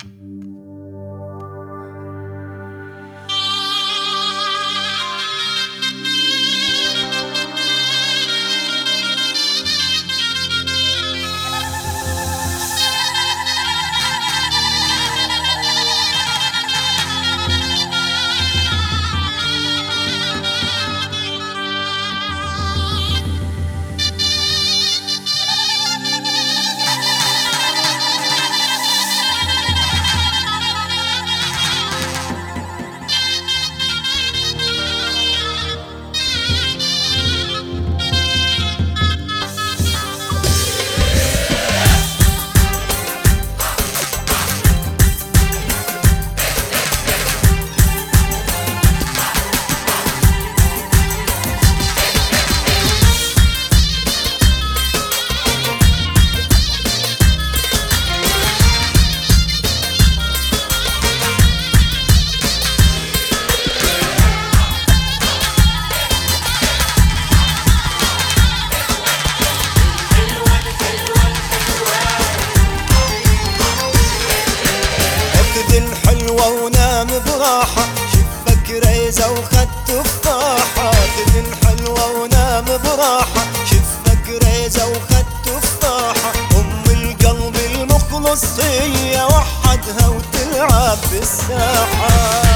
ونام براحة، شفك ريزة وخد تفاحة. تدن حلوة ونام براحة، شفك ريزة وخد تفاحة. أم القلب المخلص هي وحدها وتلعب بالساحة.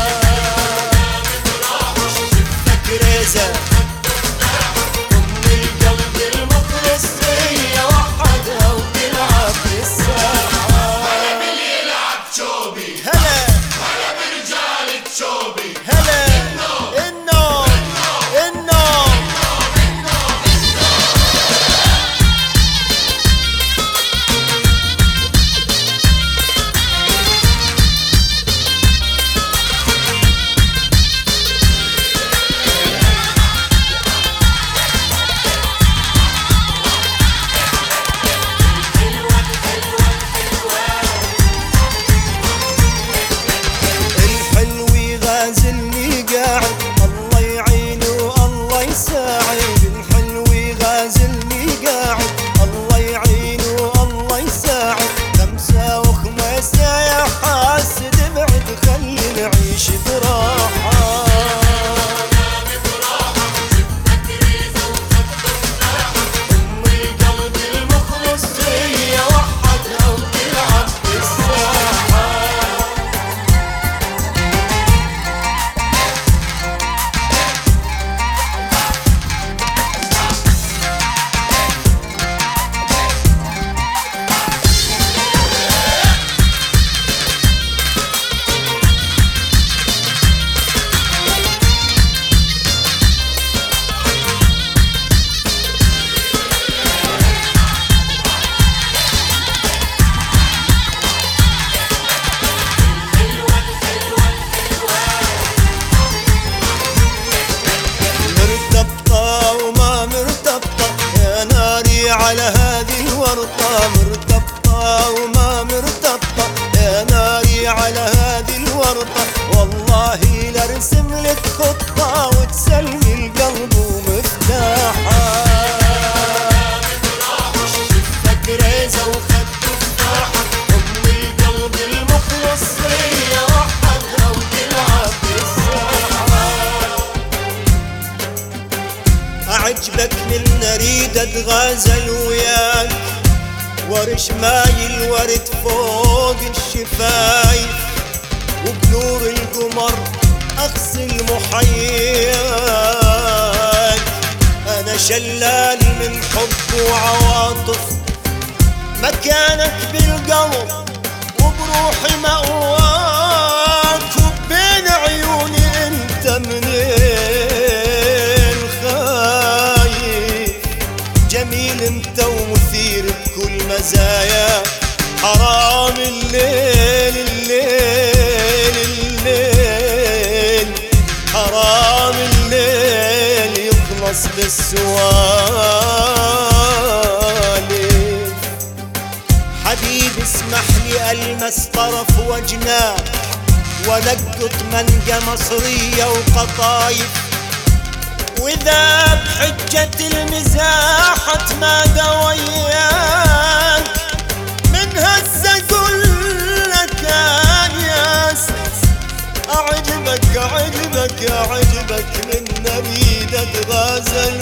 شفك ريزة أم القلب المخلص هي وحدها وتلعب بالساحة. هلا هلا النوم النوم على هذه الورطة. مرتبطة وما مرتبطة يا ناري على هذه الورطة. والله لارسم لك خطة وتسلمي القلب ومفتاحة. شفك ريزة وخد تفاحة. أم القلب المخلص هي وحدها وتلعب بالساحة. أعجبك من أريد أتغازل وياك، ورش مايل ورد فوق الشفايف، وبنور القمر أغسل محياك. أنا شلال من حب وعواطف، مكانك بالقلب وبروحي مأواك. وبين عيوني انت منين خايف، جميل انت ومثير بكل مزايا. حرام الليل الليل الليل، حرام الليل يخلص بالسوالف. حبيبي اسمح لي ألمس طرف وجناك، ولقط منقى مصرية وقطايف. وإذا بحجة المزاح اتمادى وياك، من هسه أقول لك غزل